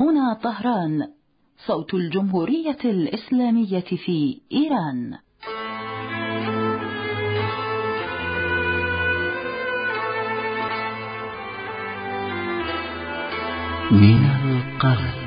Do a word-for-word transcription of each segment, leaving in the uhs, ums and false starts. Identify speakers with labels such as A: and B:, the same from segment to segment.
A: هنا طهران، صوت الجمهورية الإسلامية في إيران.
B: من القلب.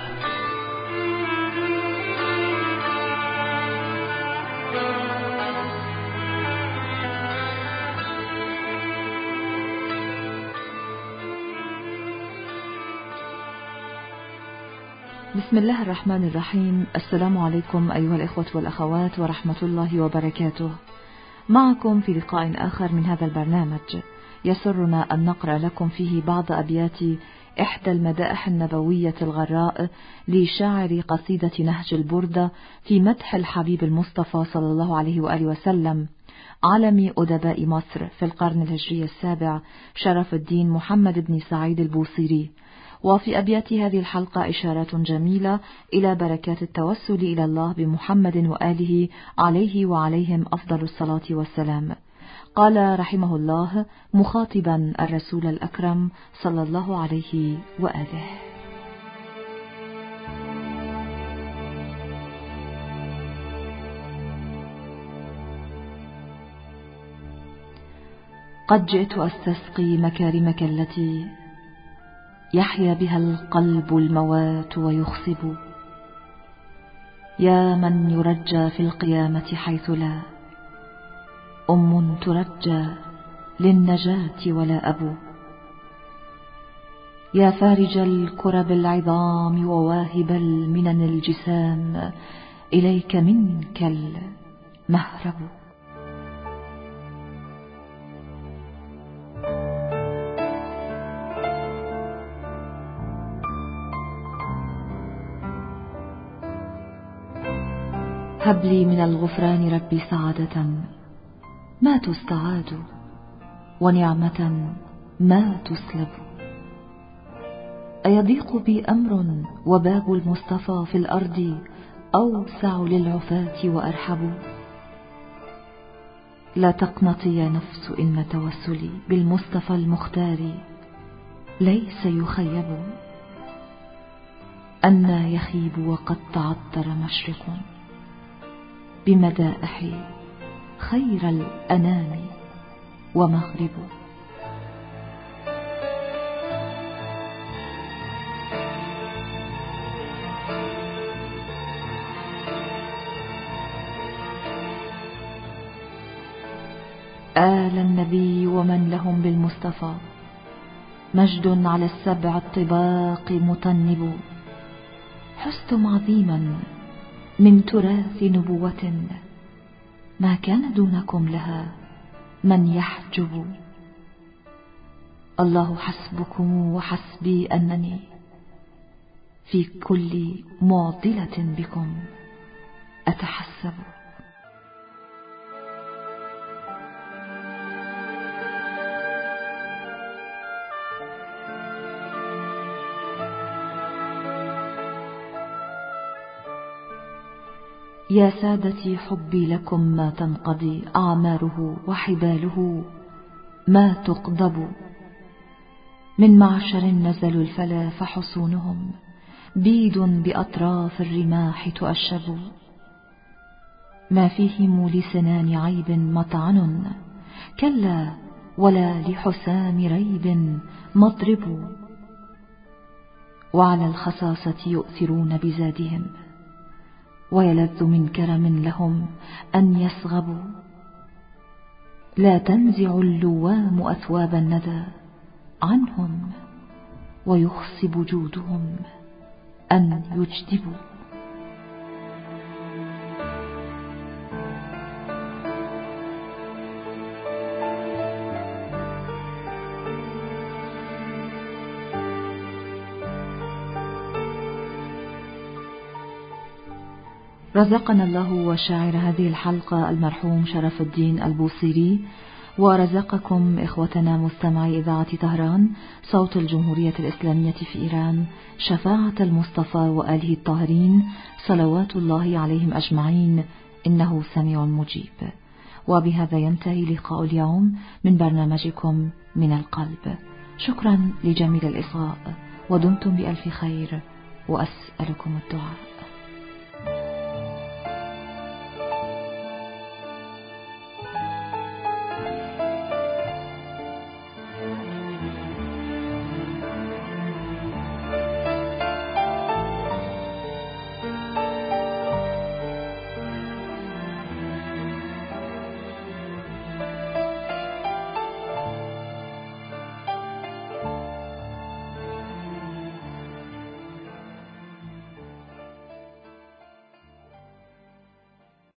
C: بسم الله الرحمن الرحيم. السلام عليكم أيها الإخوة والأخوات ورحمة الله وبركاته. معكم في لقاء آخر من هذا البرنامج يسرنا أن نقرأ لكم فيه بعض أبيات إحدى المدائح النبوية الغراء لشاعر قصيدة نهج البردة في مدح الحبيب المصطفى صلى الله عليه وآله وسلم، عالم أدباء مصر في القرن الهجري السابع، شرف الدين محمد بن سعيد البوصيري. وفي أبيات هذه الحلقة إشارات جميلة إلى بركات التوسل إلى الله بمحمد وآله عليه وعليهم أفضل الصلاة والسلام. قال رحمه الله مخاطبا الرسول الأكرم صلى الله عليه وآله: قد جئت أستسقي مكارمك التي يحيا بها القلب الموات ويخصب، يا من يرجى في القيامة حيث لا أم ترجى للنجاة ولا أب، يا فارج الكرب العظام وواهب المنن الجسام، إليك منك المهرب. هب لي من الغفران ربي سعادة ما تستعاد، ونعمة ما تسلب. أيضيق بي أمر وباب المصطفى في الأرض أوسع للعفاة وأرحب. لا تقنطي يا نفس إن توسلي بالمصطفى المختار ليس يخيب. أنى يخيب وقد تعطر مشرق بمدائح خير الأنام ومغرب. آل النبي ومن لهم بالمصطفى مجد على السبع الطباق مطنب. حستم عظيما من تراث نبوة ما كان دونكم لها من يحجب. الله حسبكم وحسبي أنني في كل معضلة بكم أتحسب. يا سادتي حبي لكم ما تنقضي أعماره وحباله ما تقضب. من معشر نزلوا الفلا فحصونهم بيد بأطراف الرماح تؤشب. ما فيهم لسنان عيب مطعن كلا ولا لحسام ريب مضرب. وعلى الخصاصة يؤثرون بزادهم ويلذ من كرم لهم أن يسغبوا. لا تنزع اللوام أثواب الندى عنهم ويخصب جودهم أن يجدبوا. رزقنا الله وشاعر هذه الحلقة المرحوم شرف الدين البوصيري، ورزقكم إخوتنا مستمعي إذاعة طهران صوت الجمهورية الإسلامية في إيران شفاعة المصطفى وآله الطاهرين صلوات الله عليهم أجمعين، إنه سميع مجيب. وبهذا ينتهي لقاء اليوم من برنامجكم من القلب. شكرا لجميل الإصغاء، ودمتم بألف خير، وأسألكم الدعاء.